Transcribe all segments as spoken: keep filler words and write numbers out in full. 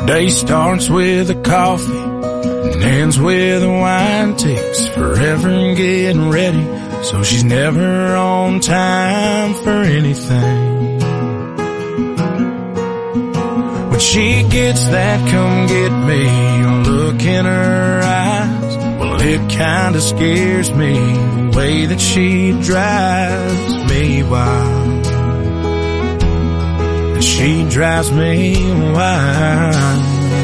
Day starts with a coffee and ends with a wine. Takes forever getting ready, so she's never on time for anything. When she gets that come get me look in her eyes, well, it kinda scares me the way that she drives me wild. And she drives me wild.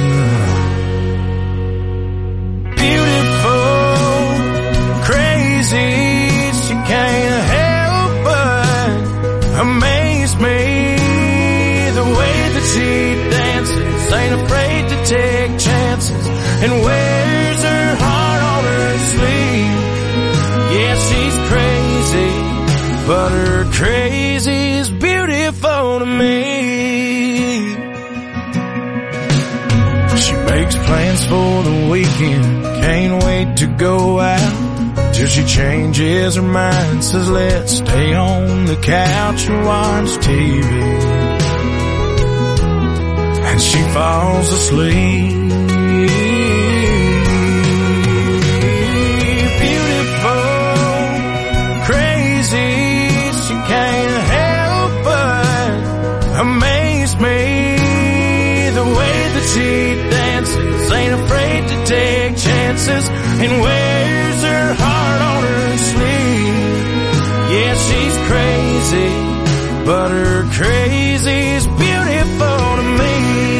Beautiful, crazy, she can't help but amaze me. The way that she dances, ain't afraid to take chances, and wears her heart on her sleeve. Yeah, she's crazy, but her crazy's beautiful to me. She makes plans for the weekend, can't wait to go out, till she changes her mind, says let's stay on the couch and watch T V. And she falls asleep. Amaze me, the way that she dances, ain't afraid to take chances, and wears her heart on her sleeve. Yeah, she's crazy, but her crazy's beautiful to me.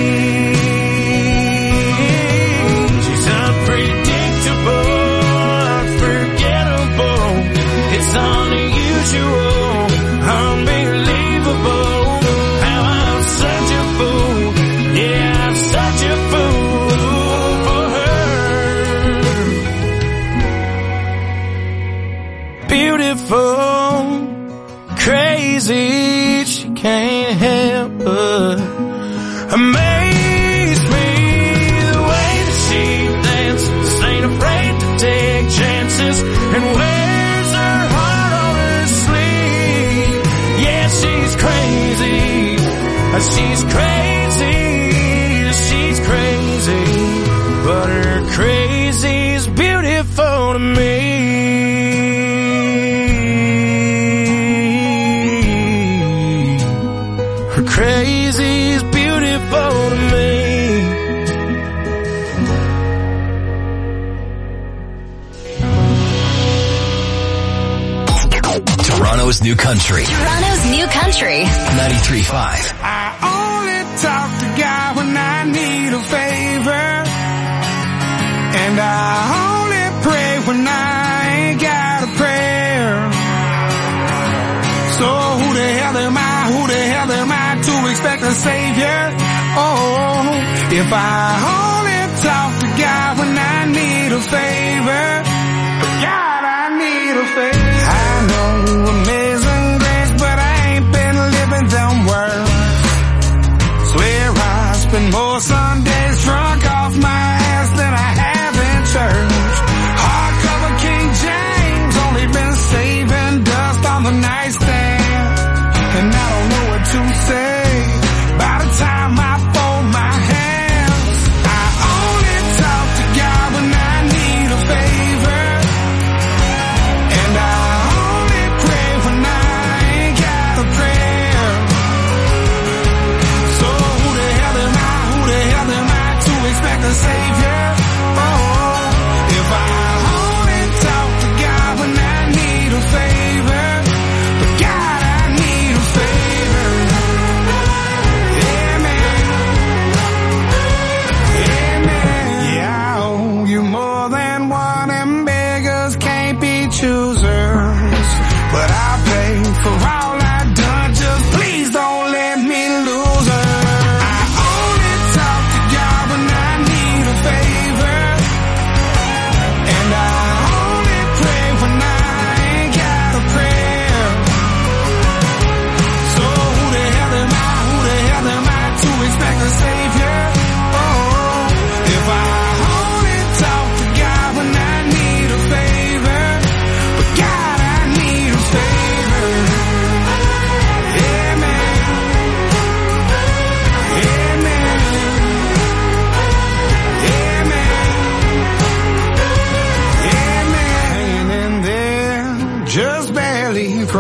She's unpredictable, unforgettable, it's unusual, unbelievable. Beautiful, crazy, she can't help but amaze me. The way that she dances, ain't afraid to take chances, and wears her heart on her sleeve. Yeah, she's crazy, she's crazy, she's crazy, but her crazy's beautiful to me. Crazy's beautiful to me. Toronto's new country. Toronto's new country. ninety-three point five. I only talk to God when I need a favor, and I only pray when I ain't got a prayer. So who the hell am I? Who the hell am I to expect a savior? Oh, if I only talk to God when I need a favor, God, I need a favor. I know amazing grace, but I ain't been living them words. Swear I spend more Sundays drunk off my ass than I have in church. Hardcover King James, only been saving dust on the nightstand, and I don't know what to say. By the time I fold my hands, I only talk to God when I need a favor.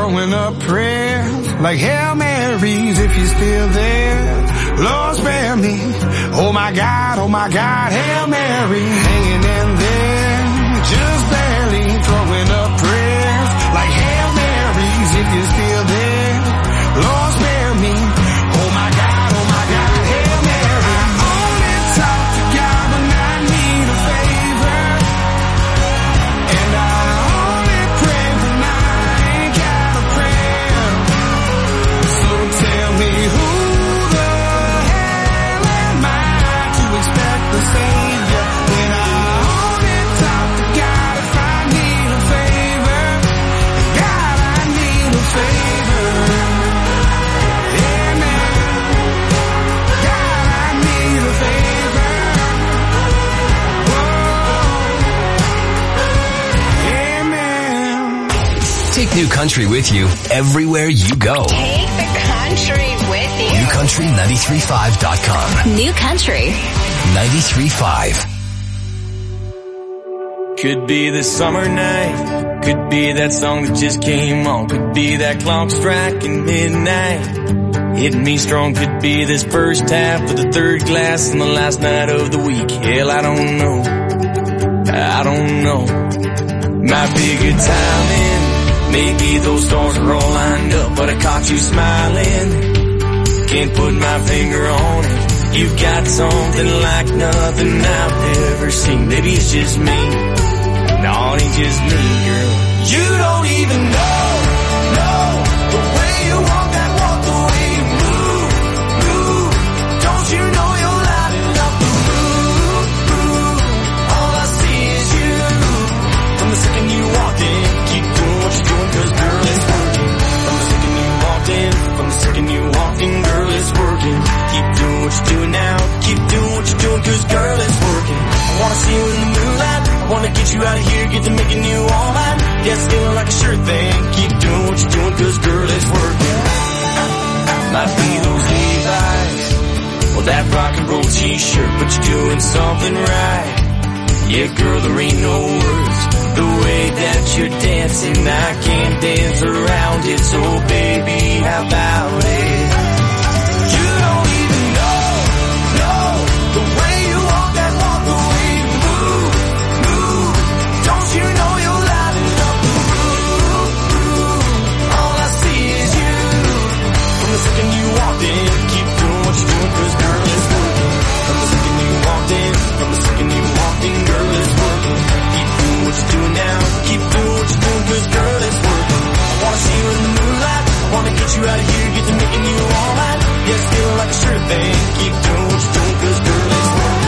throwing up prayers like Hail Marys if you're still there. Lord spare me, oh my God, oh my God, Hail Mary, hanging in there, just barely throwing up prayers like Hail Marys if you're still there. Lord spare me, oh my God, oh my God, Hail Mary. I only talk to God when I need a favor, and I only pray when I ain't got a prayer. So tell me who the hell am I to expect the Savior when I only talk to God if I need a favor? God, I need a favor. Take New Country with you everywhere you go. Take the country with you. New Country nine three five dot com. New Country ninety-three point five. Could be this summer night. Could be that song that just came on. Could be that clock striking midnight. Hitting me strong. Could be this first half of the third glass on the last night of the week. Hell, I don't know. I don't know. Might be a good timing. Maybe those stars are all lined up, but I caught you smiling. Can't put my finger on it. You've got something like nothing I've ever seen. Maybe it's just me. No, it ain't just me, girl. You don't even know, know the way you walk that walk, the way you move, move. Don't you know you're lighting up the room, room. All I see is you. From the second you walked in, keep doing what you're doing, cause girl, it's working. From the second you walked in, from the second you walked in, girl, it's working. Keep doing what you're doing now, keep doing what you're doing, cause girl, it's working. I wanna see you in the moonlight, I wanna get you out of here, get to making you all mine. Yeah, it's feeling like a sure thing, keep doing what you're doing, cause girl, it's working. Might be those Levi's, well that rock and roll t-shirt, but you're doing something right. Yeah, girl, there ain't no words. The way that you're dancing, I can't dance around it. So baby, how about it? You don't even know, know the way you walk that walk, the way you move, move. Don't you know you're lighting up the room, room. All I see is you. From the second you walked in, keep doing what you're doing, cause girl, it's working. From the second you walked in, from the second you walked in, girl, it's working. Keep doing what you're doing now, keep doing what you're doing, cause girl, it's working. I wanna see you in the moonlight, I wanna get you out of here, get to making you all mine. Yeah, it's feeling like a sure thing, keep doing what you're doing, cause girl, it's working.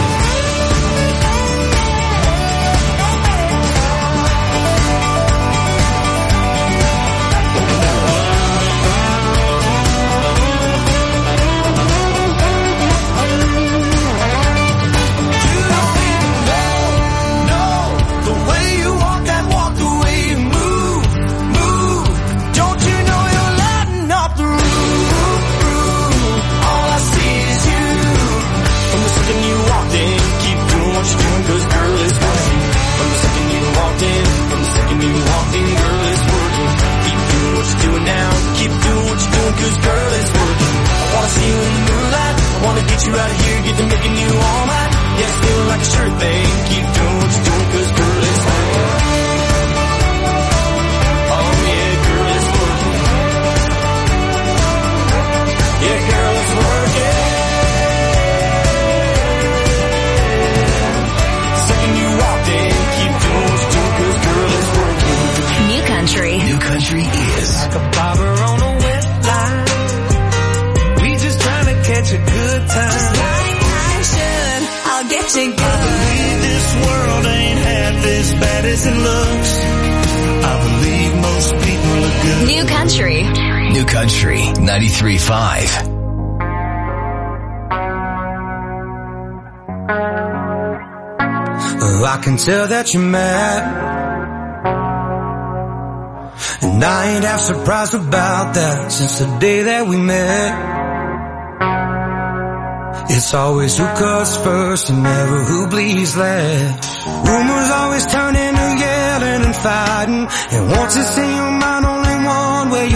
Cause girl, it's working. I wanna see you in the moonlight, I wanna get you out of here, get to making you all mine. Yeah, it's feeling like a sure thing, keep doing what you're doing, cause girl, it's working. Oh yeah, girl, it's working. Yeah, girl, it's working. Second you walked in, keep doing what you're doing, cause girl, it's working. New Country. New Country is like a bobber on a wet line. We just trying to catch a good time. Just like I should, I'll get you good. I believe this world ain't half as bad as it looks. I believe most people are good. New Country. New Country ninety-three point five. Oh, I can tell that you're mad, and I ain't half surprised about that since the day that we met. It's always who cuts first and never who bleeds last. Rumors always turn into yelling and fighting, and once it's in your mind, only one way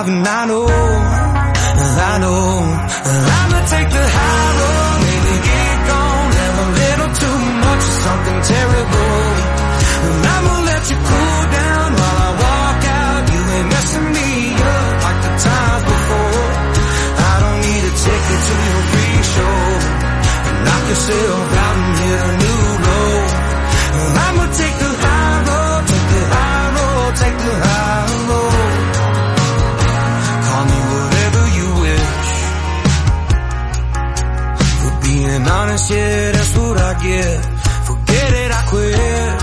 driving, I know, I know. I'ma take the high road, maybe get gone, have a little too much of something terrible. And I'ma let you cool down while I walk out. You ain't messing me up like the times before. I don't need a ticket to your pre-show. Knock yourself out and hit a new low. I'ma take the high road, take the high road, take the high road. Call me whatever you wish. For being honest, yeah, that's what I get. Forget it, I quit.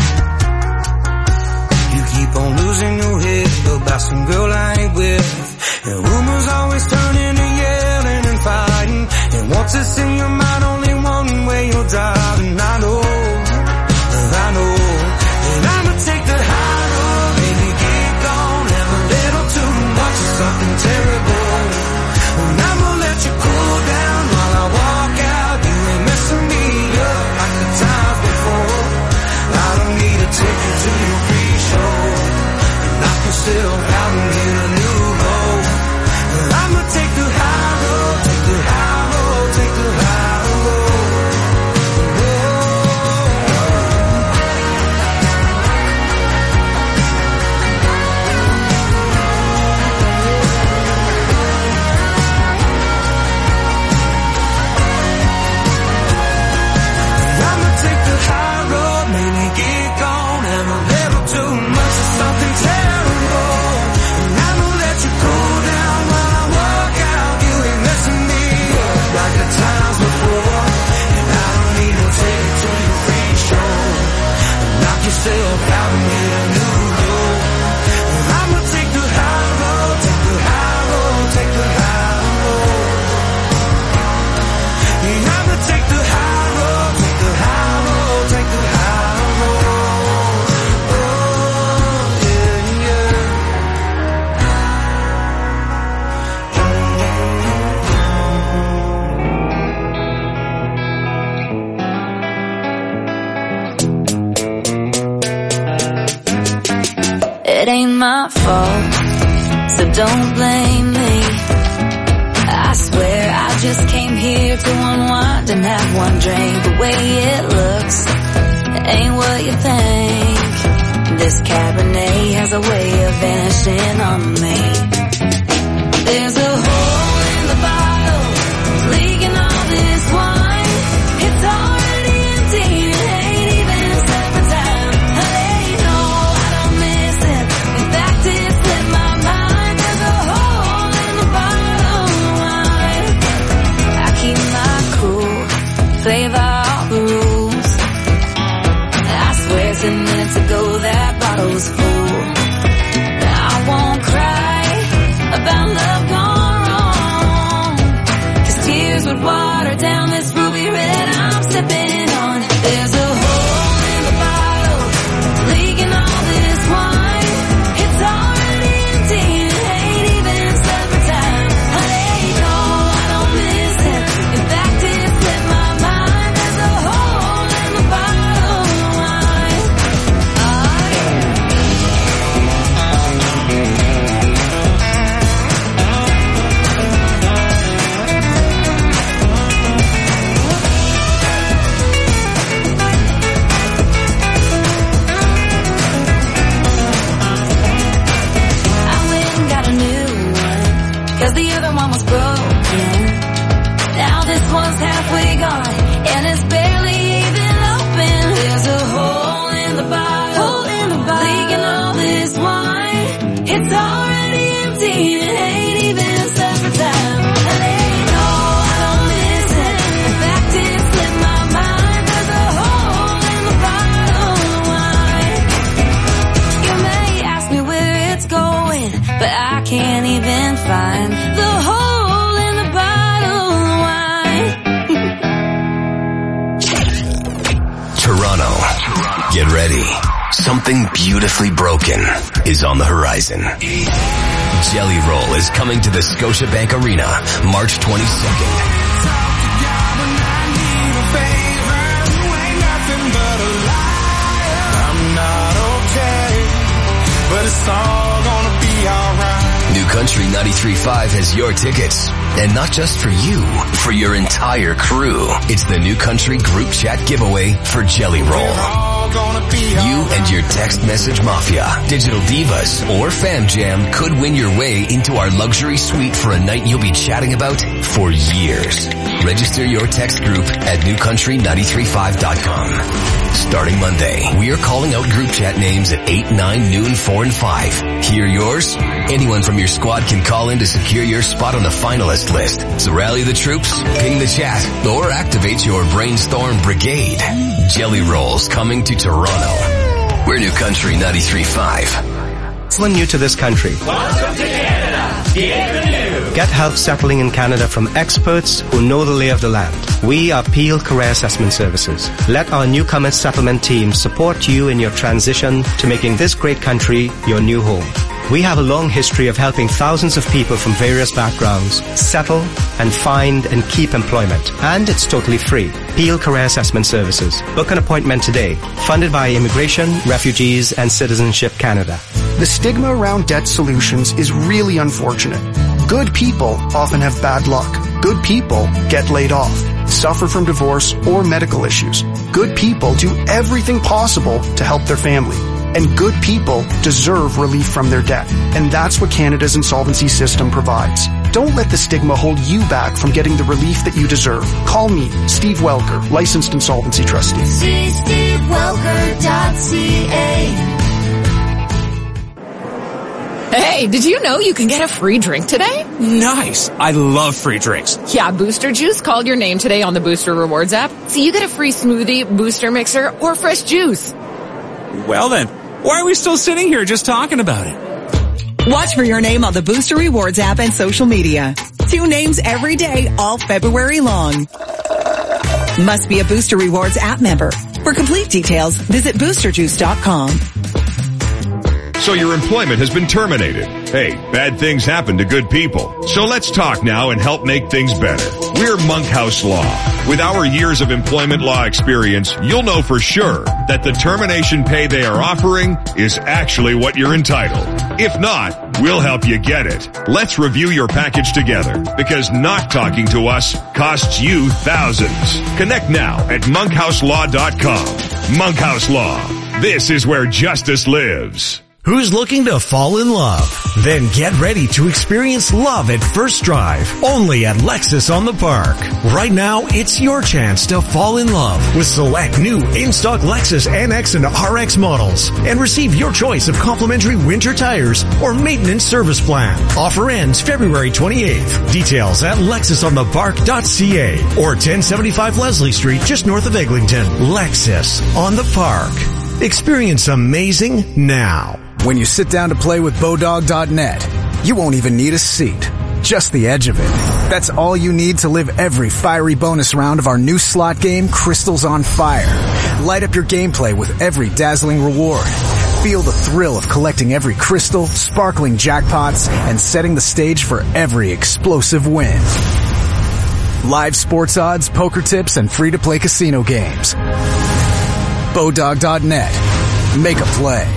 You keep on losing your head about some girl I ain't with. And rumors always turn into yelling and fighting. And once it's in your mind, only one way you're driving. I know, I know. And I'ma take the high road, baby, get gone, have a little too much of something terrible. And I'ma let you cool down while I walk out. You ain't messing me up like the times before. I don't need a ticket to your pre-show. Knock yourself out and get a new low. I'ma take the high road, take the high road, take the high road. I'ma take the high road, maybe get gone, have a little too much of something terrible. And I'ma let you cool down while I walk out. You ain't messing me up like the times before. And I don't need no ticket to your free show. Knock yourself out and get a new low. And I'ma take the high road, take the high road, take the high road. Yeah, I'ma take the high road, take the high road, take the high road. Oh, yeah, yeah. It ain't my fault, so don't blame me. I swear I just came here to unwind and have one drink. The way it looks ain't what you think. This Cabernet has a way of vanishing on me. There's a hole in the bottle, leaking all this wine. It's already empty, it ain't even summertime. Hey, no, I don't miss it. In fact, it slipped my mind. There's a hole in the bottle of wine. I keep my cool, play by all the rules. I swear ten minutes ago that bottle was full. I won't cry about love gone wrong, 'cause tears would water down this ruby red I'm sipping on. There's a hole in the bottle, leaking all this wine. It's already empty, it ain't even summertime. Hey, no, I don't miss it. In fact, it slipped my mind. There's a hole in the bottle of wine. Oh, yeah. I went and got a new one, 'cause the other one was broken. Now this one's halfway gone, and it's barely even open. There's a hole in the bottle, hole in the bottle, leaking all this wine. It's already empty, it ain't even summertime. And ain't no, I don't miss it. In fact, it slipped my mind. There's a hole in the bottle of wine. You may ask me where it's going, but I can't even find the hole in the bottle of wine. Toronto. Get ready. Something beautifully broken is on the horizon. Jelly Roll is coming to the Scotiabank Arena March twenty-second. I'm not okay, but it's all gonna be alright. New Country ninety-three point five has your tickets. And not just for you, for your entire crew. It's the New Country Group Chat giveaway for Jelly Roll. You and your text message mafia, digital divas, or fam jam could win your way into our luxury suite for a night you'll be chatting about for years. Register your text group at new country nine three five dot com. Starting Monday, we are calling out group chat names at eight, nine, noon, four, and five. Hear yours? Anyone from your squad can call in to secure your spot on the finalist list. So rally the troops, ping the chat, or activate your brainstorm brigade. Jelly Rolls coming to Toronto. We're New Country ninety-three point five. Excellent new to this country. Welcome to Canada. Get new. Get help settling in Canada from experts who know the lay of the land. We are Peel Career Assessment Services. Let our newcomer settlement team support you in your transition to making this great country your new home. We have a long history of helping thousands of people from various backgrounds settle and find and keep employment. And it's totally free. Peel Career Assessment Services. Book an appointment today. Funded by Immigration, Refugees and Citizenship Canada. The stigma around debt solutions is really unfortunate. Good people often have bad luck. Good people get laid off, suffer from divorce or medical issues. Good people do everything possible to help their family. And good people deserve relief from their debt. And that's what Canada's insolvency system provides. Don't let the stigma hold you back from getting the relief that you deserve. Call me, Steve Welker, licensed insolvency trustee. See steve welker dot c a. Hey, did you know you can get a free drink today? Nice. I love free drinks. Yeah, Booster Juice called your name today on the Booster Rewards app. So you get a free smoothie, booster mixer, or fresh juice. Well then, why are we still sitting here just talking about it? Watch for your name on the Booster Rewards app and social media. Two names every day, all February long. Must be a Booster Rewards app member. For complete details, visit booster juice dot com. So your employment has been terminated. Hey, bad things happen to good people. So let's talk now and help make things better. We're Monkhouse Law. With our years of employment law experience, you'll know for sure that the termination pay they are offering is actually what you're entitled. If not, we'll help you get it. Let's review your package together, because not talking to us costs you thousands. Connect now at monkhouse law dot com. Monkhouse Law. This is where justice lives. Who's looking to fall in love? Then get ready to experience love at first drive, only at Lexus on the Park. Right now, it's your chance to fall in love with select new in-stock Lexus N X and R X models and receive your choice of complimentary winter tires or maintenance service plan. Offer ends February twenty-eighth. Details at lexus on the park dot c a or ten seventy-five Leslie Street, just north of Eglinton. Lexus on the Park. Experience amazing now. When you sit down to play with Bodog dot net, you won't even need a seat, just the edge of it. That's all you need to live every fiery bonus round of our new slot game, Crystals on Fire. Light up your gameplay with every dazzling reward. Feel the thrill of collecting every crystal, sparkling jackpots, and setting the stage for every explosive win. Live sports odds, poker tips, and free-to-play casino games. Bodog dot net. Make a play.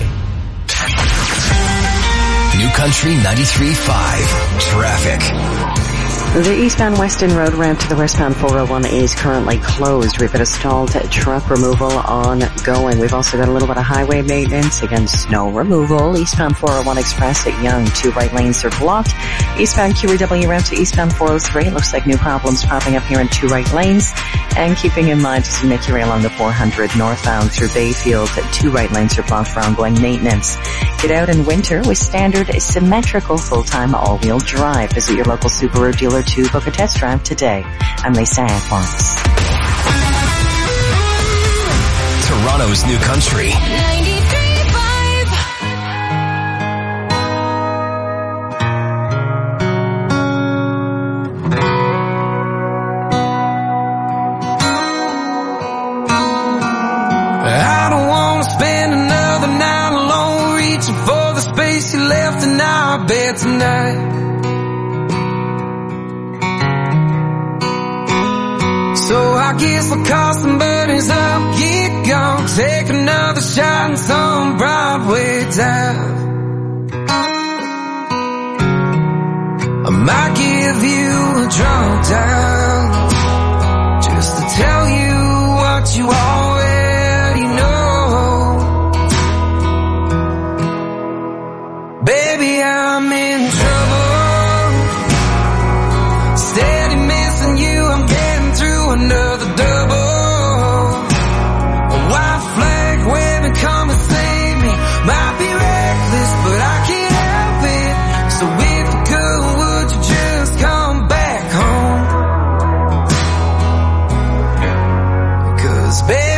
New Country ninety-three point five. Traffic. The eastbound Weston Road ramp to the westbound four oh one is currently closed. We've got a stalled truck removal ongoing. We've also got a little bit of highway maintenance, again, snow removal. Eastbound four oh one Express at Yonge, two right lanes are blocked. Eastbound Q R W ramp to eastbound four oh three. It looks like new problems popping up here in two right lanes. And keeping in mind as you make your way along the four hundred northbound through Bayfield, two right lanes are blocked for ongoing maintenance. Get out in winter with standard symmetrical full-time all-wheel drive. Visit your local Subaru dealer to book a test drive today. I'm Lisa Atwans. Toronto's New Country. I don't want to spend another night alone, reaching for the space you left in our bed tonight. So I guess I'll call some birdies up, get gone, take another shot in some Broadway dive. might give you a drunk dial just to tell you what you already know. Baby, I'm in trouble, steady missing you, I'm getting through another double. A white flag waving, come and save me. Might be reckless, but I can't help it. So if you could, would you just come back home? 'Cause baby,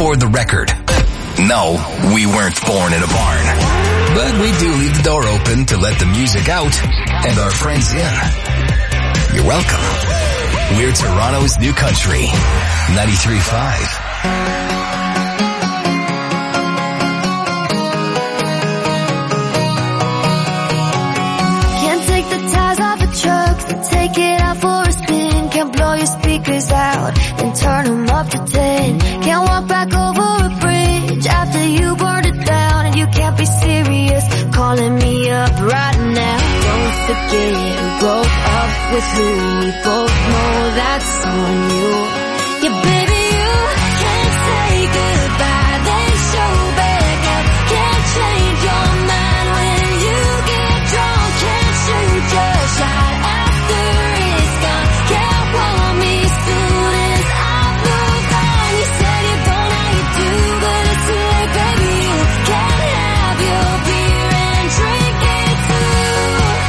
For the record, no, we weren't born in a barn. But we do leave the door open to let the music out and our friends in. You're welcome. We're Toronto's new country, ninety-three point five. Can't take the tires off a truck, then take it out for a spin. Can't blow your speakers out, then turn them up to ten. Can't walk back over a bridge after you burned it down. And you can't be serious, calling me up right now. Don't forget who broke up with who, we both know that's on you. Yeah, baby, you can't say goodbye, then show back up. Can't change your mind when you get drunk. Can't shoot your shot after it's gone. Can't want me soon as I've moved on. You said you don't know how you do, but it's too late, baby. You can't have your beer and drink it too.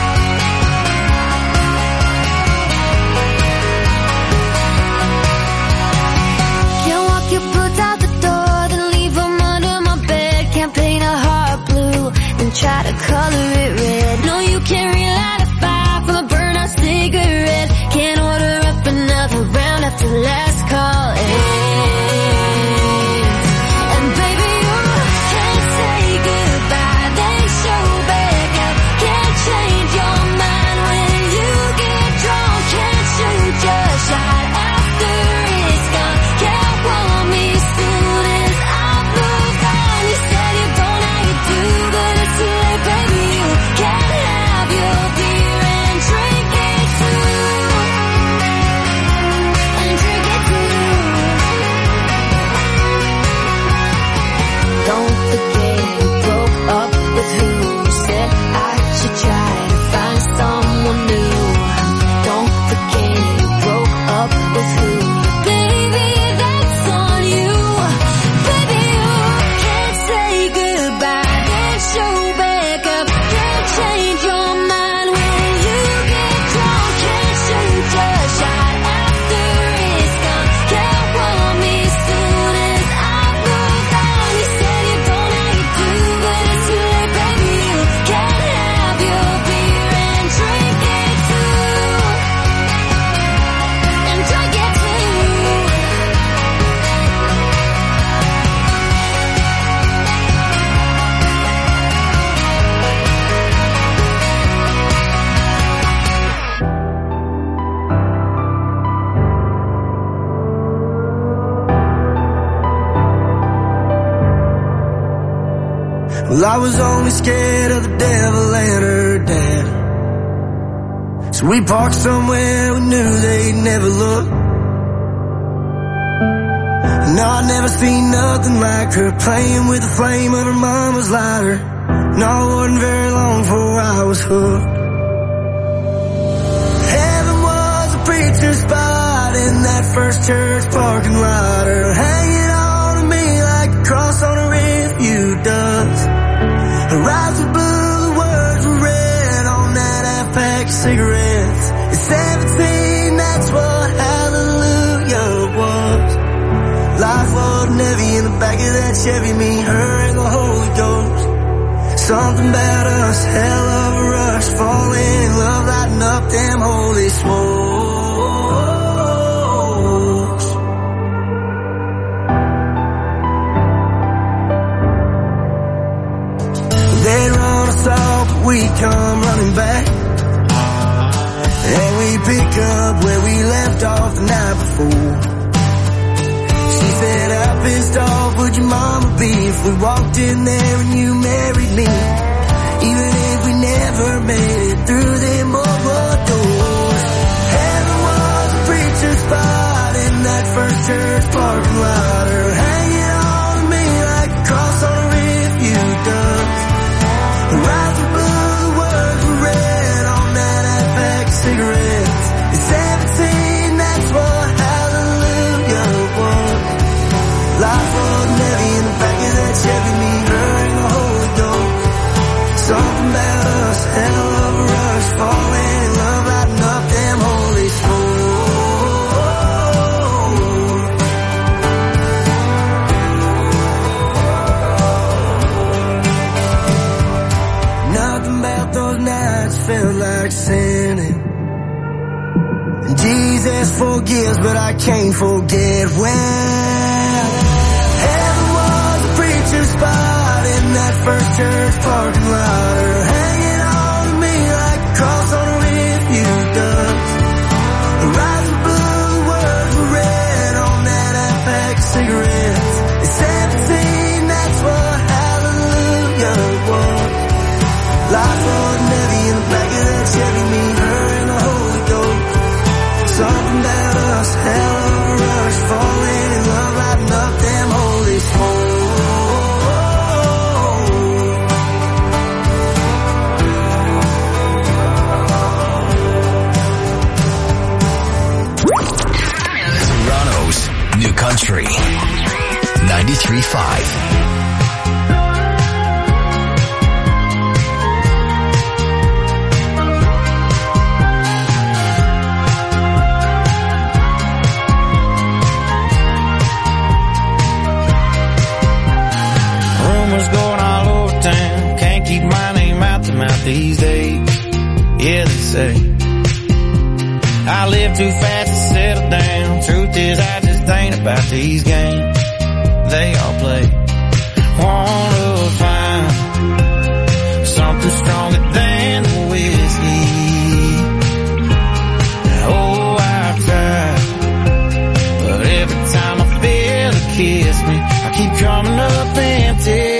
Can't walk your boots out the door, then leave them under my bed. Can't paint a heart blue, then try to color it red. No, you can't relight a fire from a burnt-out cigarette. Can't order up another round after last call ends. And baby, you can't say goodbye, then show back up. Can't change your mind when you get drunk. Can't shoot your shot after it's gone. Can't want me soon as I've moved on. You said you don't know how you do, but it's too late, baby. You can't have your beer and drink it too. And drink it too. Don't forget who broke up with who. Said I should try to find someone new. Don't forget who broke up with who. Baby, that's on you. Baby, you can't say goodbye, then show back up. Can't change your mind when you get drunk. Can't shoot your shot after it's gone. Can't want me soon as I've moved on. You said you don't know how you do, but it's too late, baby. You can't have your beer and drink it too. And drink it too. Well, I was only scared of the devil and her dad. So we parked somewhere we knew they'd never look. No, I'd never seen nothing like her, playing with the flame of her mama's lighter. No, it wasn't very long before I was hooked. Heaven was a preacher's spot in that first church parking lot. Her hanging on to me like a cross on a refuge does. Her eyes were blue, the words were red on that half-pack of cigarettes. At seventeen, that's what hallelujah was. Life wasn't heavy in the back of that Chevy, me, her, and the Holy Ghost. Something about us, hell of a rush, falling in love, lighting up them holy smokes. They run us off, but we come running back. And we pick up where we left off the night before. She said, how pissed off would your mama be if we walked in there and you married me? Even if we never made it through them old road doors. Heaven was a preacher's spot in that first church parking lot. Her hanging on to me like a cross on a refuge does. Her eyes were blue, the words were red on that half-pack of cigarettes. At seventeen, that's what hallelujah was. Life wasn't heavy in the back of that Chevy, me, her, and the Holy Ghost. Something about us, hell of a rush, falling in love, lighting up them holy smokes. forgives, but I can't forget when heaven was a preacher's spot in that first church parking lot, or hanging on to me like a cross on a refuge dust. The rising blue words were red on that F X cigarette. At seventeen, that's what hallelujah was. Life wasn't heavy in the back of that Chevy, me, her, and the Holy Ghost. Something about us, hell of a rush, falling in love, lighting up them holy smoke. Toronto's New Country ninety-three point five. These days, yeah, they say I live too fast to settle down. Truth is, I just ain't about these games they all play. Wanna find something stronger than the whiskey. Oh, I've tried, but every time I feel it kiss me, I keep coming up empty.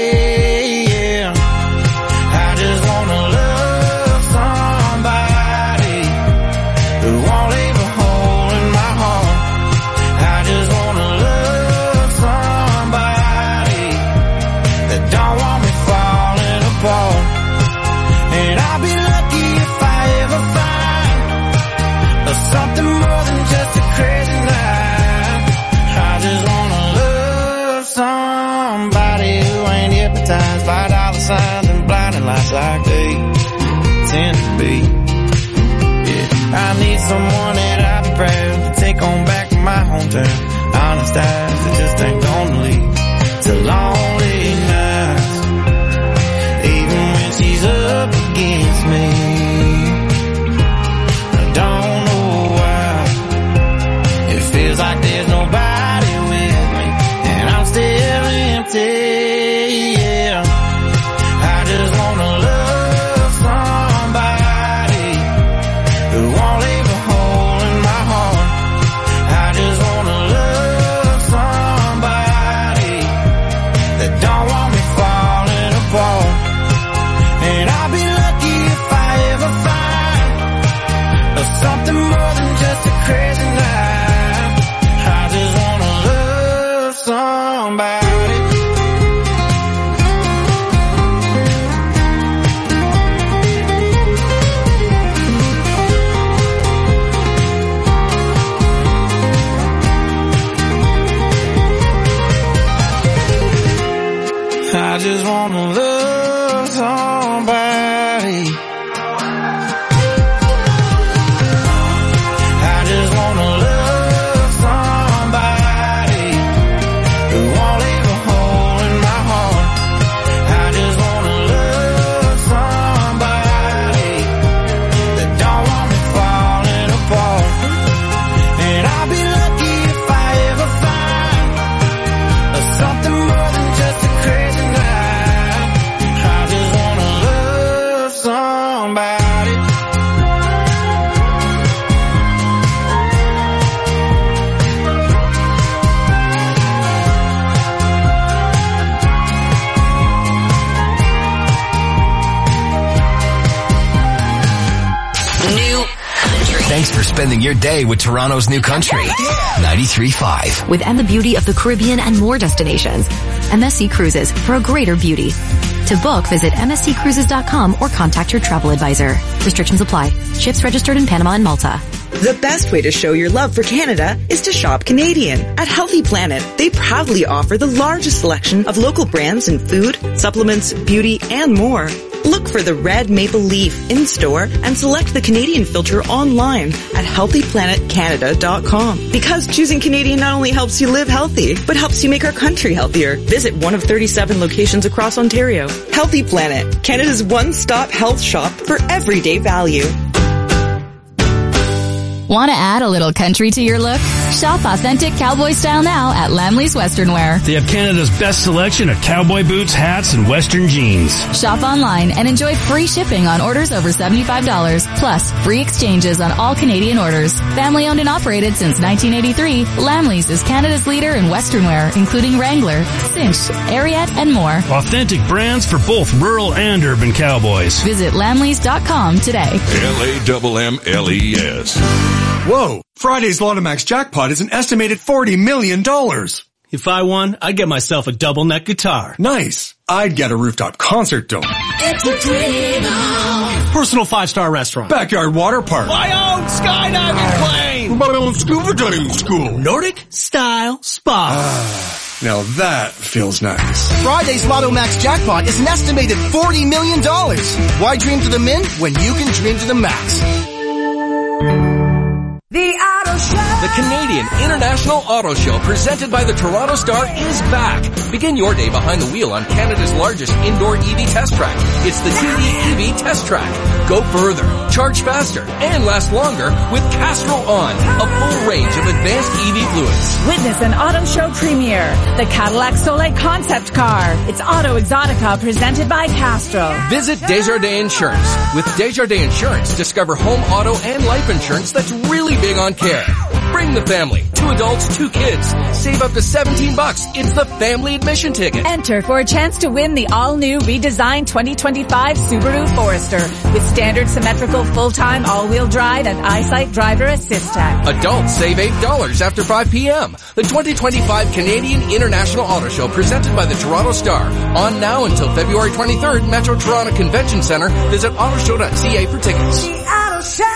Five dollar signs and blinding lights like they tend to be. Yeah, I need someone that I'll be proud to take on back to my hometown. Honest eyes that just ain't gonna lead to lonely nights, even when she's up against me. I don't know why it feels like there's nobody with me, and I'm still empty. I just wanna love somebody. I just wanna love somebody who won't leave a hole in my heart. I just wanna love somebody that don't want me falling apart. And I'll be lucky if I ever find something more than just a crazy night. Thanks for spending your day with Toronto's New Country ninety-three point five. With And the Beauty of the Caribbean and more destinations. M S C Cruises for a greater beauty. To book, visit m s c cruises dot com or contact your travel advisor. Restrictions apply. Ships registered in Panama and Malta. The best way to show your love for Canada is to shop Canadian. At Healthy Planet, they proudly offer the largest selection of local brands in food, supplements, beauty, and more. Look for the red maple leaf in-store and select the Canadian filter online at healthy planet canada dot com. Because choosing Canadian not only helps you live healthy, but helps you make our country healthier. Visit one of thirty-seven locations across Ontario. Healthy Planet, Canada's one-stop health shop for everyday value. Want to add a little country to your look? Shop authentic cowboy style now at Lamley's Western Wear. They have Canada's best selection of cowboy boots, hats, and Western jeans. Shop online and enjoy free shipping on orders over seventy-five dollars, plus free exchanges on all Canadian orders. Family owned and operated since nineteen eighty-three, Lamley's is Canada's leader in Western wear, including Wrangler, Cinch, Ariat, and more. Authentic brands for both rural and urban cowboys. Visit lamleys dot com today. L A M M L E S. Whoa! Friday's Lotomax jackpot is an estimated forty million dollars. If I won, I'd get myself a double neck guitar. Nice. I'd get a rooftop concert dome. It's a dream. Personal five-star restaurant. Backyard water park. My own skydiving plane. My own scuba diving school. Nordic style spa. Now that feels nice. Friday's Lotomax jackpot is an estimated forty million dollars. Why dream to the min when you can dream to the max? The Auto Show. The Canadian International Auto Show presented by the Toronto Star is back. Begin your day behind the wheel on Canada's largest indoor E V test track. It's the T D E V Test Track. Go further, charge faster, and last longer with Castrol On, a full range of advanced E V fluids. Witness an auto show premiere, the Cadillac Soleil concept car. It's Auto Exotica presented by Castrol. Visit Desjardins Insurance. With Desjardins Insurance, discover home, auto, and life insurance that's really big on care. Bring the family. Two adults, two kids. Save up to seventeen bucks. It's the family admission ticket. Enter for a chance to win the all-new redesigned twenty twenty-five Subaru Forester with standard symmetrical full-time all-wheel drive and EyeSight driver assist tech. Adults save eight dollars after five p.m. The twenty twenty-five Canadian International Auto Show presented by the Toronto Star. On now until February twenty-third, Metro Toronto Convention Center. Visit autoshow dot c a for tickets. The Auto Show.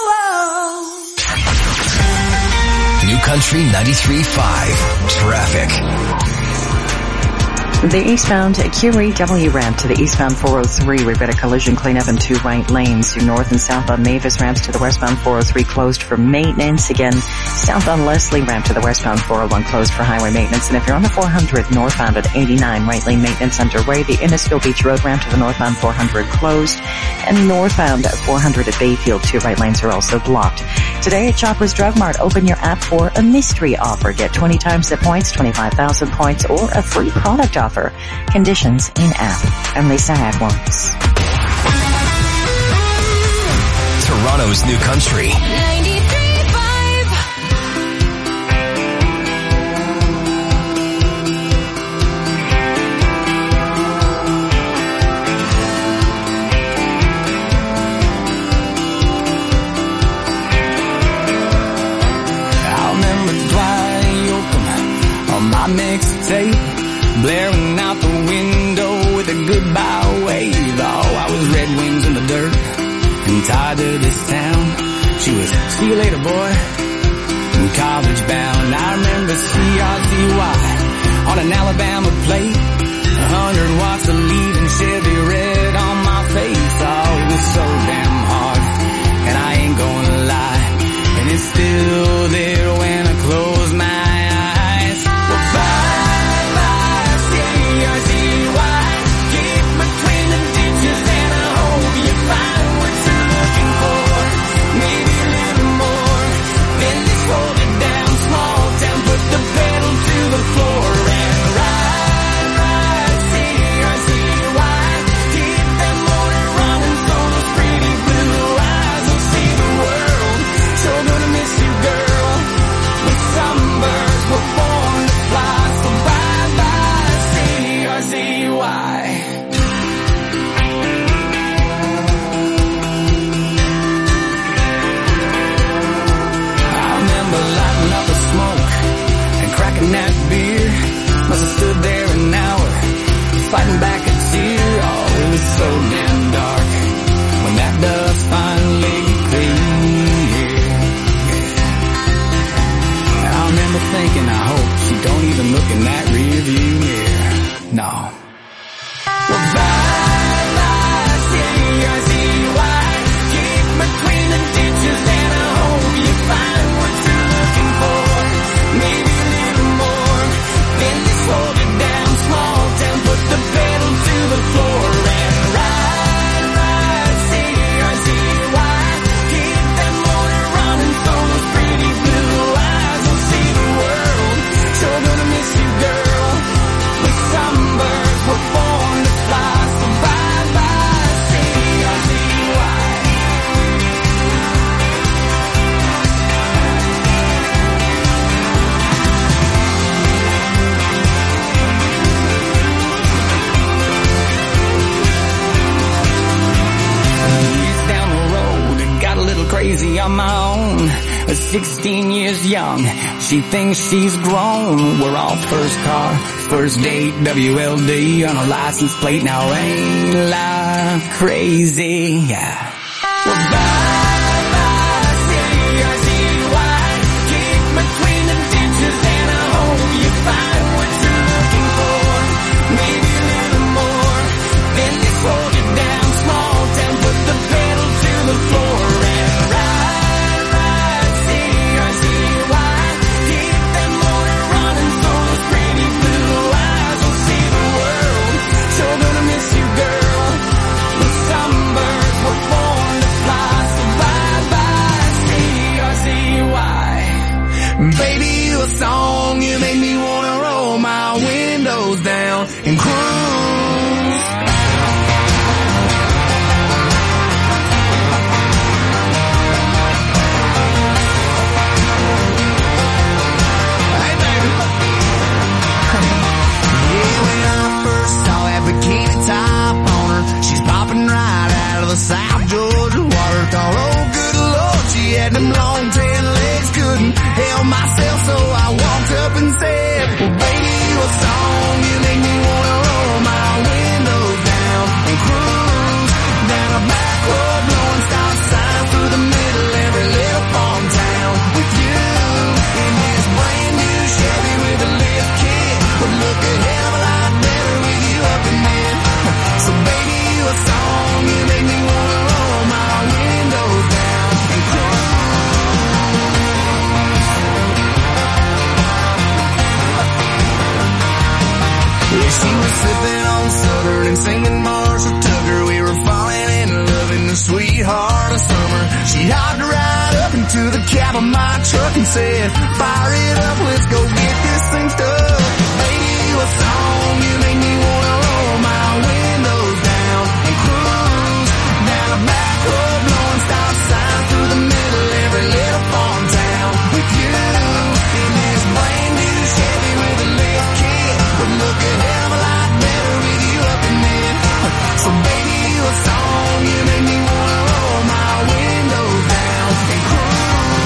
New Country ninety-three point five. Traffic. The eastbound Q E W ramp to the eastbound four oh three. We've got a collision cleanup in two right lanes. Your north and southbound Mavis ramps to the westbound four oh three closed for maintenance. Again, southbound Leslie ramp to the westbound four oh one closed for highway maintenance. And if you're on the four hundred northbound at eighty-nine, right lane maintenance underway. The Innisfil Beach Road ramp to the northbound four hundred closed. And northbound at four hundred at Bayfield, two right lanes are also blocked. Today at Shoppers Drug Mart, open your app for a mystery offer. Get twenty times the points, twenty-five thousand points, or a free product offer. Conditions in app. I'm Lisa Adwans. Toronto's New Country. ninety-three point five. I remember Dwight Yoakam on my mixtape, blaring out the window with a goodbye wave. Oh, I was Red Wings in the dirt and tied to this town. She was, see you later, boy, and college bound. I remember C R T Y on an Alabama plate, a hundred watts of leaving Chevy red on my face. Oh, it was so damn hard, and I ain't gonna lie, and it's still there when I close my eyes. Well, bye. That beer must have stood there an hour, fighting back a tear. Oh, it was so damn dark when that dust finally cleared. And I remember thinking, I hope she don't even look in that rearview mirror. No. Well, bye bye, C R Z Y, keep between the ditches, and I hope you find what you're looking for. Maybe hold it down, small town, put the pedal sixteen years young. She thinks she's grown. We're all first car, first date, W L D on a license plate. Now ain't life crazy? Yeah. Well, bye-bye, C R Z Y. Kick between the ditches and I hope you find what you're looking for. Maybe a little more. Then they slow you down, small town, put the pedal to the floor and ride, ride, C R Z Y. Keep that motor running so those pretty blue eyes will see the world. Sure gonna miss you, girl. But some birds were born to fly, so bye-bye, C R Z Y. Baby, you a song, you make me wanna roll my windows down and cruise. Hey, baby. Yeah, when I first saw that bikini top on her, she's popping right out of the South Georgia water. Thought, oh, good Lord, she had them long tan legs, couldn't help myself, so I walked up and said, well, baby, you a song, you make me wanna roll my windows down and cruise down a back road, blowing stop signs through the middle every little farm town with you in this brand new Chevy with a lift kit. Would look a hell of a lot better with you up in it. So baby, you a song, you make me wanna roll my windows down and cruise. Yeah, she was sipping on Southern and singing Marshall Tucker. We were falling in love in the sweetheart of summer. She hopped right up into the cab of my truck and said, fire it up, let's go get this thing stuck. Baby, you a song, you make me wanna roll my windows down and cruise down a back road, blowing stop signs through the middle every little farm town with you in this brand new Chevy with a lift kit. Would look a hell of a lot better with you up in it. So baby, you a song, you make me wanna roll my windows down and cruise.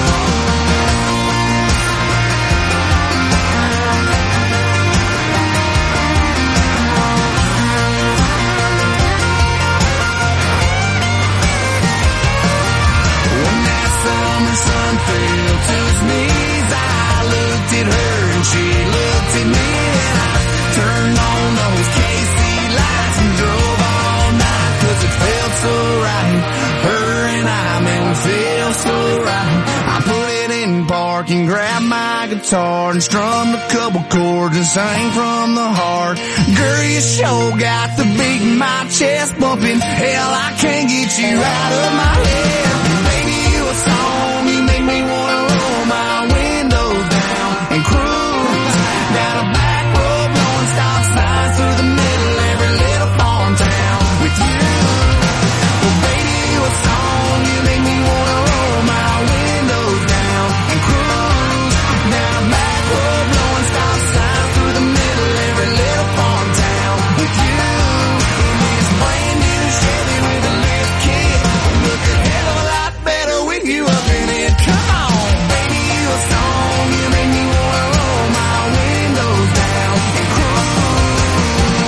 When that summer sun fell to his knees, I looked at her and she looked at me, and I turned on those K C lights and drove all night, cause it felt so right. Her and I, man, we felt so right. I put it in park and grabbed my guitar and strummed a couple chords and sang from the heart. Girl, you sure got the beat in my chest bumping. Hell, I can't get you out of my head. Baby, you a song, you make me wanna roll my windows down and cruise down a back road, blowing stop signs through the middle every little farm town with you. Well, baby, you a song, you make me wanna roll my windows down and cruise down a back road, blowing stop signs through the middle every little farm town with you in this brand new Chevy with a lift kit. Look a hell of a lot better with you up in it. Come on, baby, you a song, you make me wanna roll my windows down and cruise.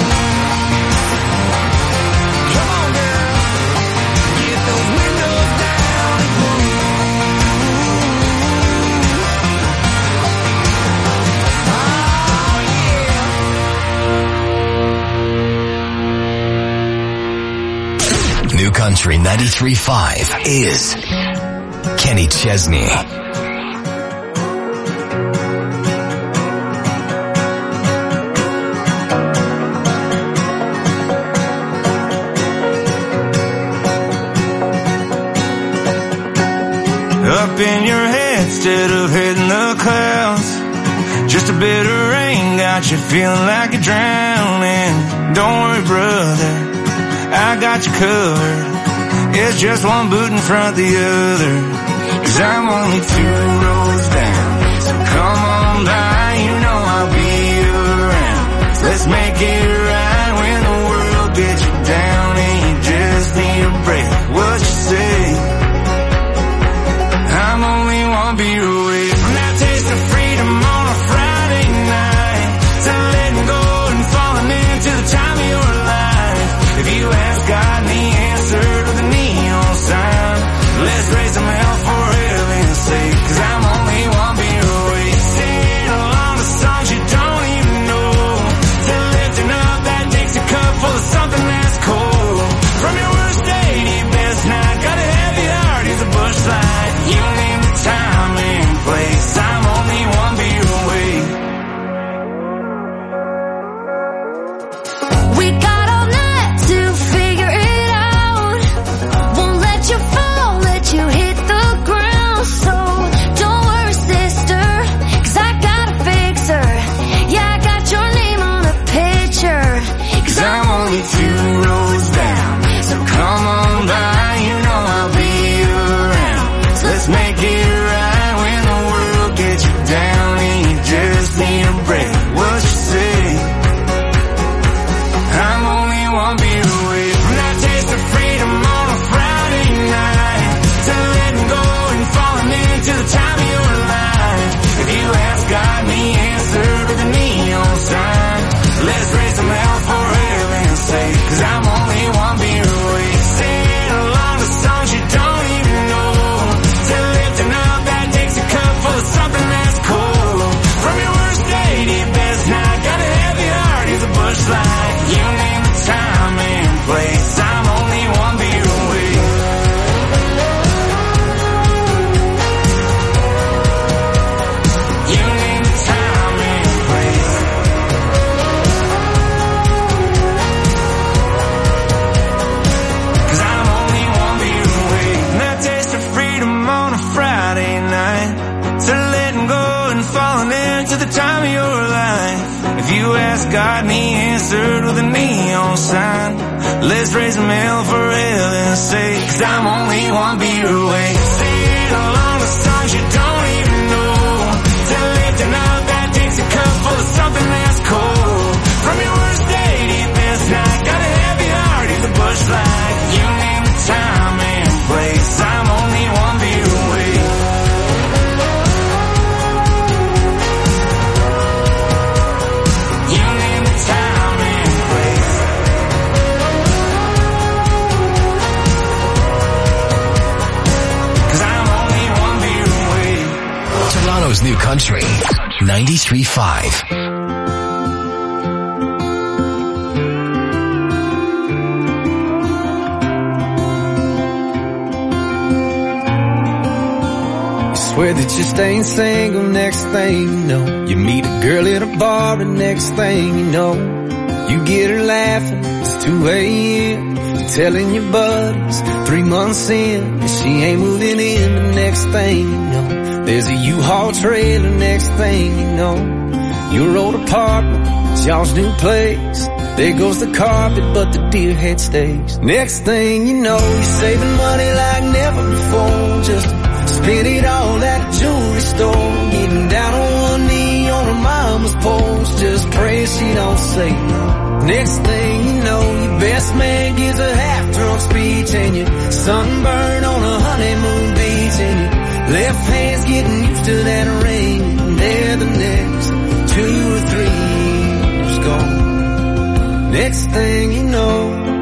Come on, girl, get those windows down and cruise. Oh, yeah. New Country ninety-three point five is Kenny Chesney. Up in your head instead of hitting the clouds. Just a bit of rain got you feeling like you're drowning. Don't worry, brother, I got you covered. It's just one boot in front of the other. Cause I'm only two rows down. So come on by, you know I'll be around. Let's make it right when the world gets you down and you just need a break. What you say? I'm only one beer only two roads down. So come on by, you know I'll be around. So let's make it right when the world gets you down and you just need a break. What you say? I'm only one beer away from that taste of freedom on a Friday night, to letting go and falling into the time of your life. If you ask God, me answer with a neon sign. Let's raise some hell for heaven's sake, 'cause I'm only one beer away. Singing along to songs you don't even know, to lifting up that Dixie cup full of something that's cold. From your worst day to your best night, got a heavy heart, here's a bush light. You name the time and place, I'm only one beer away. You name the time and place. 'Cause I'm only one beer away. And that taste of freedom on a Friday night, to letting go and falling into the time of your life. If you ask God and he answered with a neon sign, let's raise some hell for heaven's sake, 'cause I'm only one beer away. Singing along the songs you don't even know, to lifting up that Dixie cup full of something that's cold. From your worst day to your best night, got a heavy heart, here's a bush light. You name the time and place, I'm only one beer away. You name the time and place. 'Cause I'm only one beer away. Toronto's new country, ninety-three point five. Swear that you're staying single, next thing you know, you meet a girl at a bar, and next thing you know, you get her laughing, it's two a.m., you're telling your buddies, three months in, and she ain't moving in, but next thing you know, there's a U-Haul trailer, next thing you know, your old apartment, it's y'all's new place, there goes the carpet, but the deer head stays. Next thing you know, you're saving money like never before, just spend it all at a jewelry store, getting down on one knee on her mama's porch, just pray she don't say no. Next thing you know, your best man gives a half-drunk speech, and you're sunburned on a honeymoon beach, and your left hand's getting used to that ring, and there the next two or three years gone. Next thing you know,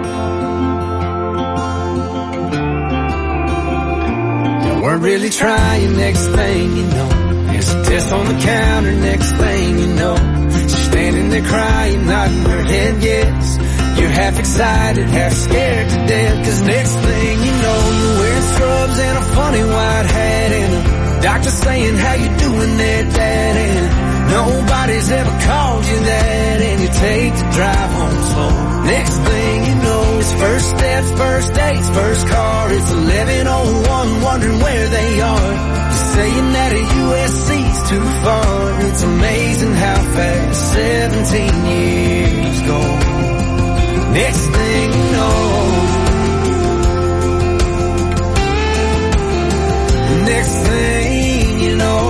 weren't really trying, next thing you know, there's a test on the counter, next thing you know, she's standing there crying, nodding her head yes, you're half excited, half scared to death, 'cause next thing you know, you're wearing scrubs and a funny white hat, and a doctor saying, how you doing there, Dad, and nobody's ever called you that, and you take the drive home slow. Next thing you know, it's first steps, first dates, first car, it's eleven oh one, wondering where they are. You're saying that a U S C's too far, it's amazing how fast seventeen years go. Next thing you know, next thing you know,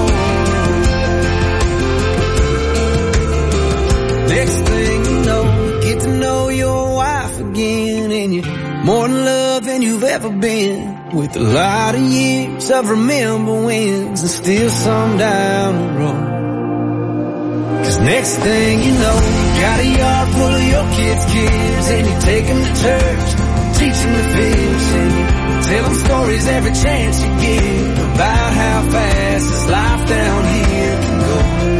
next thing you know, get to know your wife again, and you're more in love than you've ever been, with a lot of years of remember wins, and still some down the road. 'Cause next thing you know, you got a yard full of your kids' kids, and you take them to church, teach them to fish, and you tell them stories every chance you get, about how fast this life down here can go.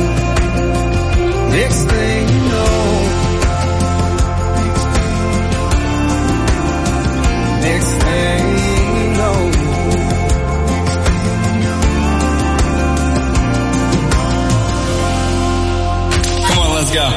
Next thing you know, next thing you know, come on, let's go.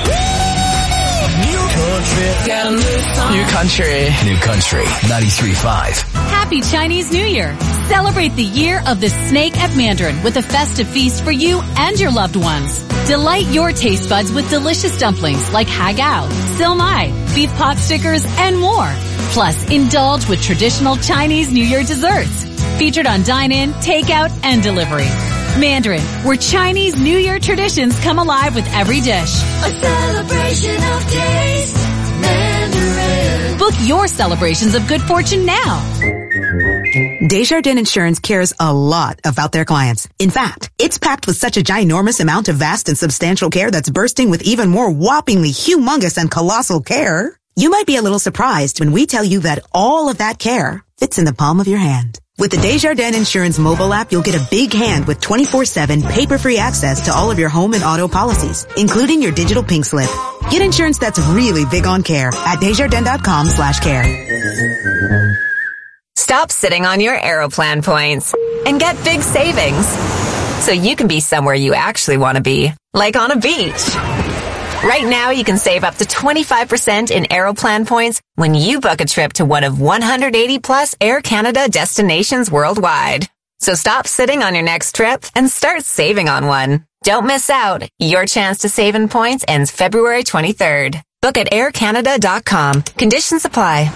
New country. New country. New country. ninety-three point five. Happy Happy Chinese New Year! Celebrate the year of the snake at Mandarin with a festive feast for you and your loved ones. Delight your taste buds with delicious dumplings like hagao, silmai, beef pot stickers, and more. Plus, indulge with traditional Chinese New Year desserts. Featured on dine-in, takeout, and delivery. Mandarin, where Chinese New Year traditions come alive with every dish. A celebration of taste. Mandarin. Book your celebrations of good fortune now. Desjardins Insurance cares a lot about their clients. In fact, it's packed with such a ginormous amount of vast and substantial care that's bursting with even more whoppingly humongous and colossal care. You might be a little surprised when we tell you that all of that care fits in the palm of your hand. With the Desjardins Insurance mobile app, you'll get a big hand with twenty-four seven paper-free access to all of your home and auto policies, including your digital pink slip. Get insurance that's really big on care at desjardins.com slash care. Stop sitting on your Aeroplan points and get big savings so you can be somewhere you actually want to be, like on a beach. Right now, you can save up to twenty-five percent in Aeroplan points when you book a trip to one of one hundred eighty plus Air Canada destinations worldwide. So stop sitting on your next trip and start saving on one. Don't miss out. Your chance to save in points ends February twenty-third. Book at air canada dot com. Conditions apply.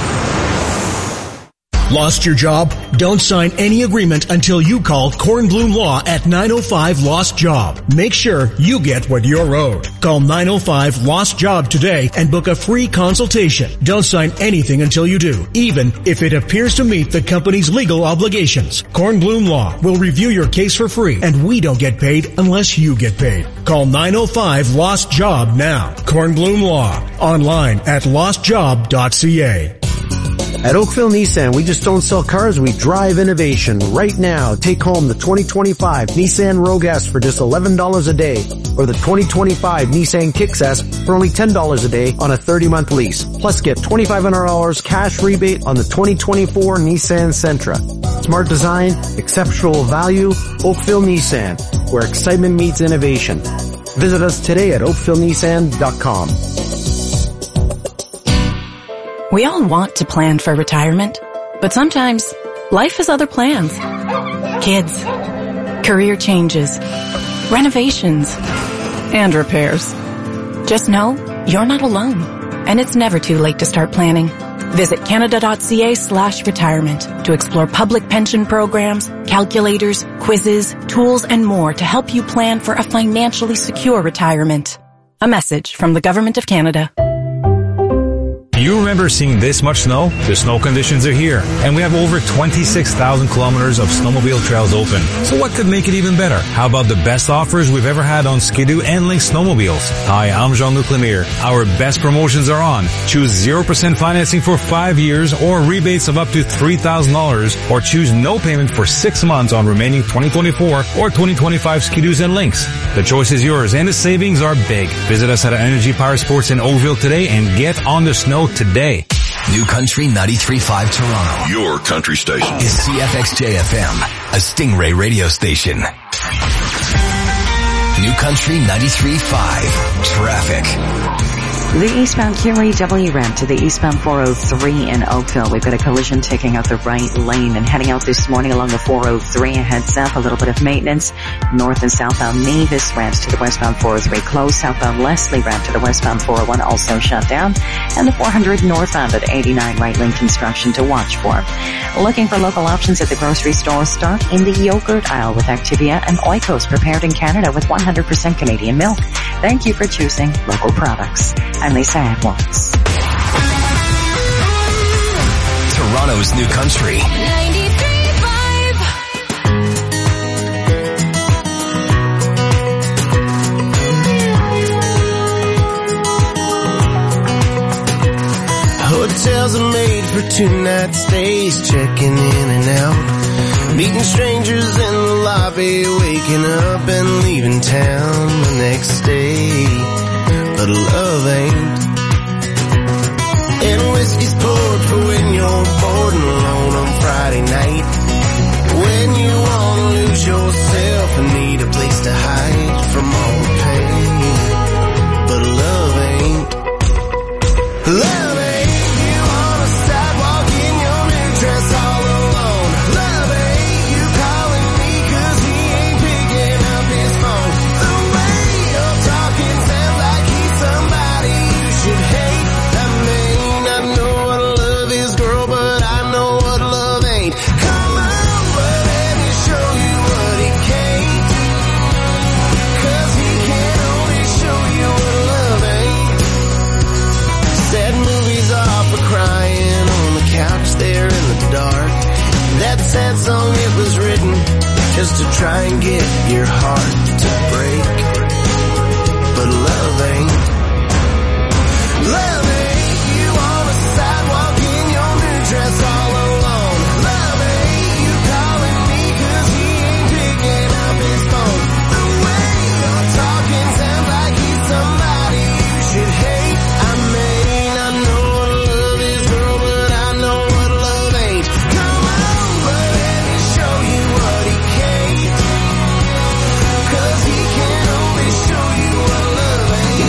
Lost your job? Don't sign any agreement until you call Kornblum Law at nine oh five Lost Job. Make sure you get what you're owed. Call nine oh five Lost Job today and book a free consultation. Don't sign anything until you do, even if it appears to meet the company's legal obligations. Kornblum Law will review your case for free, and we don't get paid unless you get paid. Call nine oh five Lost Job now. Kornblum Law. Online at lost job dot c a. At Oakville Nissan, we just don't sell cars, we drive innovation. Right now, take home the twenty twenty-five Nissan Rogue S for just eleven dollars a day, or the twenty twenty-five Nissan Kicks S for only ten dollars a day on a thirty month lease. Plus get twenty-five hundred dollars cash rebate on the twenty twenty-four Nissan Sentra. Smart design, exceptional value, Oakville Nissan, where excitement meets innovation. Visit us today at oakville nissan dot com. We all want to plan for retirement, but sometimes life has other plans. Kids, career changes, renovations, and repairs. Just know you're not alone, and it's never too late to start planning. Visit canada.ca slash retirement to explore public pension programs, calculators, quizzes, tools, and more to help you plan for a financially secure retirement. A message from the Government of Canada. Do you remember seeing this much snow? The snow conditions are here, and we have over twenty-six thousand kilometers of snowmobile trails open. So what could make it even better? How about the best offers we've ever had on Ski-Doo and Lynx snowmobiles? Hi, I'm Jean-Luc Lemire. Our best promotions are on. Choose zero percent financing for five years or rebates of up to three thousand dollars, or choose no payment for six months on remaining twenty twenty-four or twenty twenty-five Ski-Doos and Lynx. The choice is yours, and the savings are big. Visit us at Energy Power Sports in Oakville today and get on the snow today. New Country ninety-three point five Toronto. Your country station. Is C F X J F M, a Stingray radio station. New Country ninety-three point five. Traffic. The eastbound Curie W ramp to the eastbound four oh three in Oakville. We've got a collision taking out the right lane and heading out this morning along the four oh three. Ahead south, a little bit of maintenance. North and southbound Mavis ramps to the westbound four oh three closed. Southbound Leslie ramp to the westbound four oh one also shut down. And the four hundred northbound at eighty-nine right lane construction to watch for. Looking for local options at the grocery store? Start in the yogurt aisle with Activia and Oikos, prepared in Canada with one hundred percent Canadian milk. Thank you for choosing local products. I'm Lisa Edwards. Toronto's New Country. ninety-three point five. Hotels are made for two-night stays, checking in and out, meeting strangers in the lobby, waking up and leaving town the next day. But love ain't. And whiskey's poured for when you're bored and alone on Friday night, when you wanna lose yourself and need a place to hide from all the pain. But love ain't. Love ain't. You on a sidewalk in your new dress all try and get your heart to break, but love ain't. Love ain't you on the sidewalk in your new dress all alone. Love ain't you calling me cause he ain't picking up his phone. The way you're talking sounds like he's somebody you should hate. I mean, I know what love is, girl, but I know what love ain't. Come on, but let me show you what he can't, cause he can only show you what love ain't.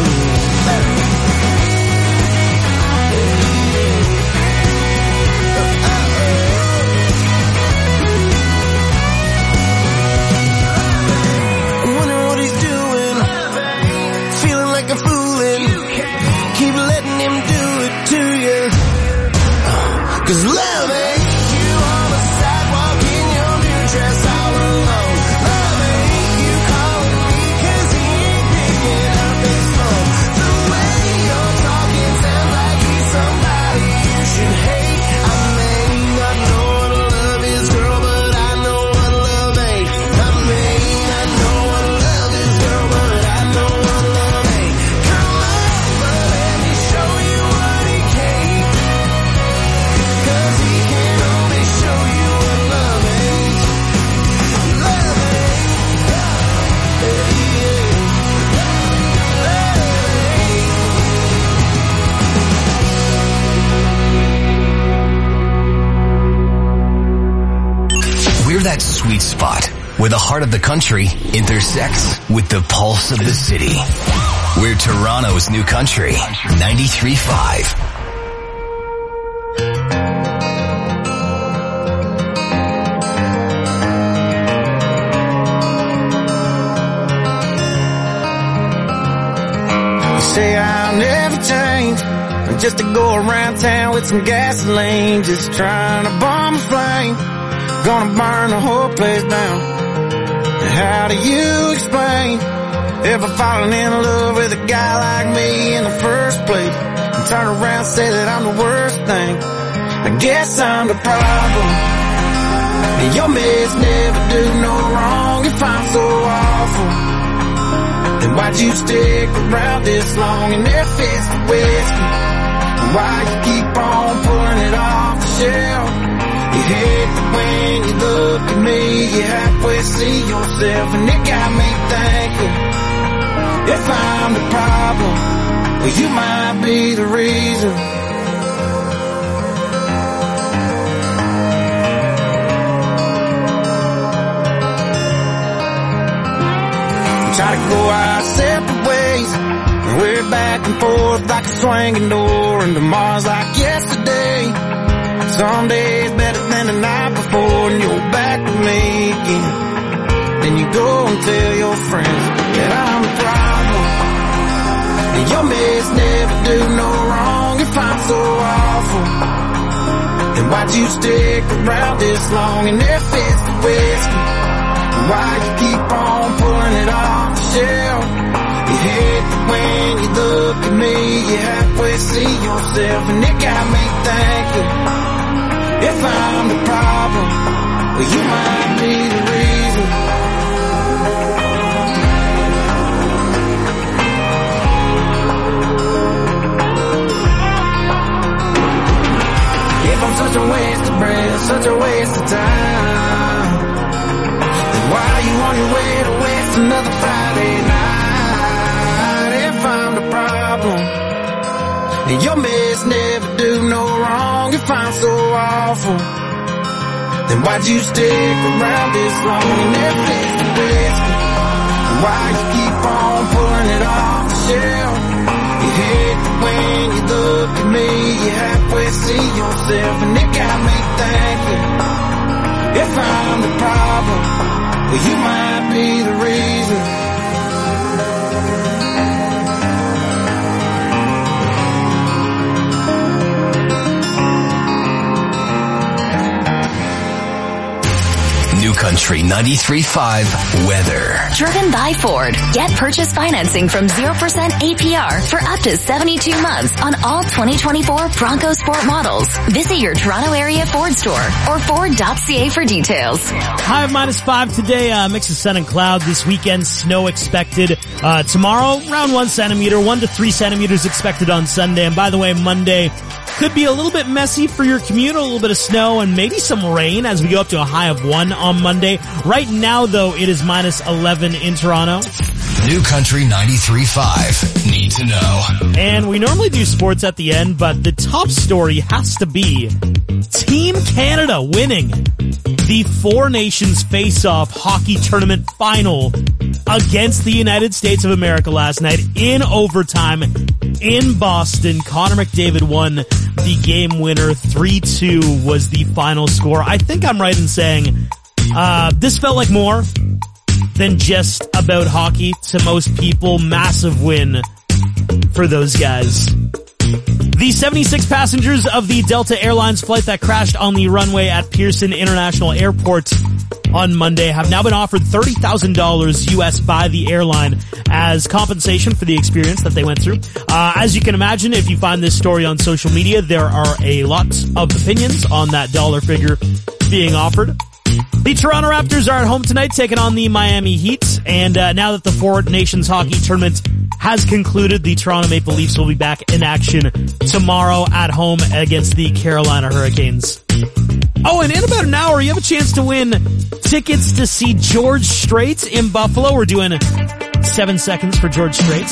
I'm wondering what he's doing, feeling like I'm fooling. Keep letting him do it to you, cause love ain't you on the sidewalk in your new dress all alone. Love ain't you calling me cause he ain't picking up his phone. The way you're talking sounds like he's somebody you should hate. I mean, I know what love is, girl, but I know what love ain't. I mean, I know what love is, girl, but I know what love ain't. Come on, but let me show you what he can't, cause he can only show you what love ain't. Love ain't. We're that sweet spot where the heart of the country intersects with the pulse of the city. We're Toronto's new country, ninety-three point five. You say I'll never change, just to go around town with some gasoline, just trying to bomb a flame, gonna burn the whole place down. And how do you explain ever falling in love with a guy like me in the first place, and turn around and say that I'm the worst thing? I guess I'm the problem, and your meds never do no wrong. If I'm so awful, then why'd you stick around this long? And if it's the whiskey, why you keep on pulling it off the shelf? You hate that when you look at me, you halfway see yourself, and it got me thinking, if I'm the problem, well, you might be the reason. Try to go our separate ways, and we're back and forth like a swinging door, and tomorrow's like yesterday. Some days better than the night before, and you're back with me again. Then you go and tell your friends that I'm the problem, and your meds never do no wrong. If I'm so awful, then why'd you stick around this long? And if it's the whiskey, why you keep on pulling it off the shelf? You hate that when you look at me, you halfway see yourself, and it got me thinking, if I'm the problem, well, you might be the reason. If I'm such a waste of breath, such a waste of time, then why are you on your way to waste another Friday night? If I'm the problem, and your meds never do no wrong. If I'm so awful, then why'd you stick around this long? And if it's the whiskey, why you keep on pulling it off the shelf? You hate that when you look at me, you halfway see yourself, and it got me thinking, if I'm the problem, well, you might be the reason. Country ninety-three point five weather. Driven by Ford. Get purchase financing from zero percent A P R for up to seventy-two months on all twenty twenty-four Bronco Sport models. Visit your Toronto area Ford store or Ford dot C A for details. High of minus five today, uh, mix of sun and cloud. This weekend, snow expected. Uh, tomorrow, around one centimeter, one to three centimeters expected on Sunday. And by the way, Monday could be a little bit messy for your commute, a little bit of snow and maybe some rain as we go up to a high of one on Monday. Right now, though, it is minus eleven in Toronto. New Country ninety-three point five. Need to know. And we normally do sports at the end, but the top story has to be Team Canada winning the Four Nations Face-Off Hockey Tournament final against the United States of America last night in overtime in Boston. Connor McDavid won the game winner. three two was the final score. I think I'm right in saying uh this felt like more than just about hockey to most people. Massive win for those guys. The seventy-six passengers of the Delta Airlines flight that crashed on the runway at Pearson International Airport on Monday have now been offered thirty thousand dollars U S by the airline as compensation for the experience that they went through. Uh, as you can imagine, if you find this story on social media, there are a lot of opinions on that dollar figure being offered. The Toronto Raptors are at home tonight taking on the Miami Heat, and uh, now that the Four Nations Hockey Tournament has concluded, the Toronto Maple Leafs will be back in action tomorrow at home against the Carolina Hurricanes. Oh, and in about an hour, you have a chance to win tickets to see George Strait in Buffalo. We're doing seven seconds for George Strait.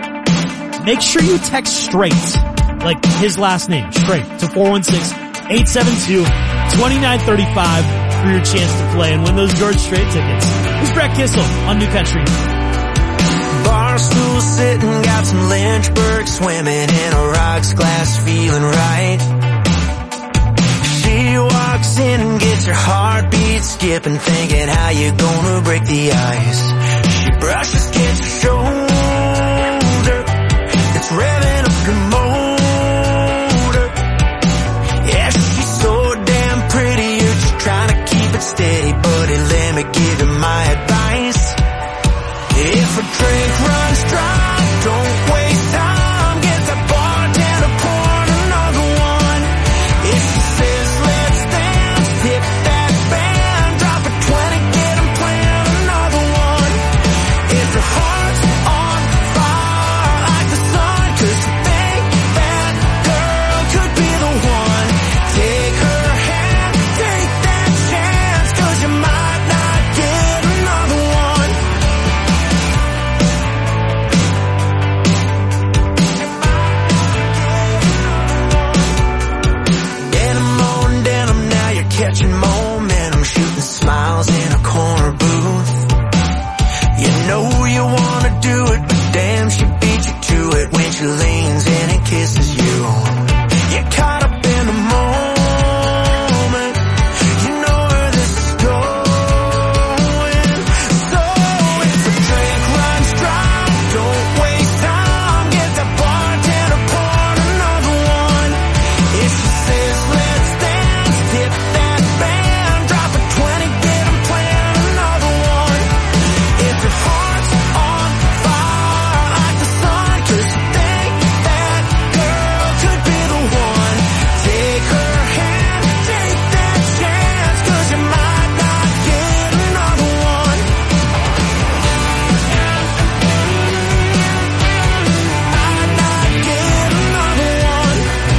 Make sure you text Strait, like his last name, Strait, to four one six, eight seven two, two nine three five for your chance to play and win those George Strait tickets. This is Brett Kissel on New Country. Barstool sitting, got some Lynchburg swimming in a rocks glass, feeling right. She walks in and gets her heartbeat skipping, thinking how you gonna break the ice. She brushes against her shoulder, it's revving up her motor. Yeah, she's so damn pretty, you're just trying to keep it steady, buddy, let me give you my advice. If a drink runs dry, don't waste time, get the bartender pouring another one. If she says let's dance, hit that band, drop a twenty, get them playing another one. If your heart's on fire like the sun, cause you think that girl could be the one, take her hand, take that chance, cause you might not get another one. Catching momentum, shooting smiles in a corner booth. You know you wanna do it, but damn, she beat you to it when she leans in and kisses you. You're caught up in the moment, you know where this is going. So if the drink runs dry, don't waste time, get the bartender pouring another one. If she says let's dance, hit that band, drop a twenty, get them playing another one. If your heart's on fire like the sun, cause you think that girl could be the one, take her hand, take that chance, cause you might not get another one. Might not get another one.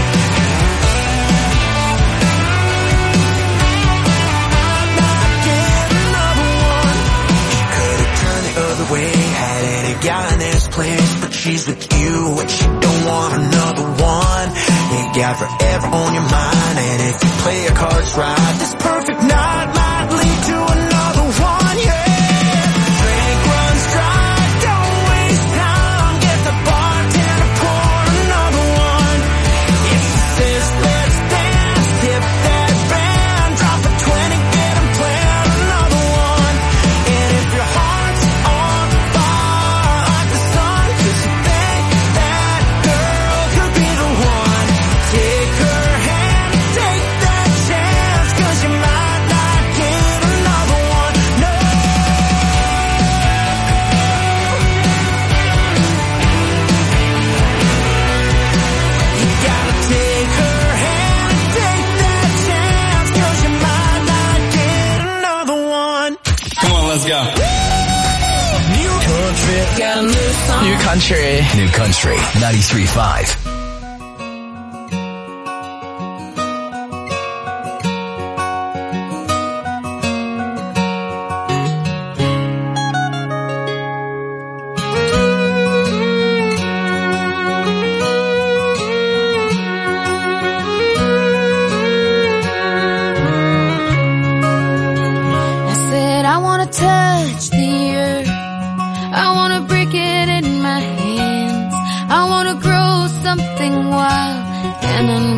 Other way, had any guy in this place, but she's with you and she don't want another one. You got forever on your mind, and if you play your cards right, this perfect night might lead to another one, yeah. Drink runs dry, don't waste time, get the bartender pouring another one. If she says let's dance, tip that band, drop a twenty, get them playing another one. And if your heart's on fire like the sun, cause you think that girl could be the one, take her hand, take that chance, cause you might not New Country. New Country ninety-three point five. Touch the earth. I wanna break it in my hands. I wanna grow something wild and unreal.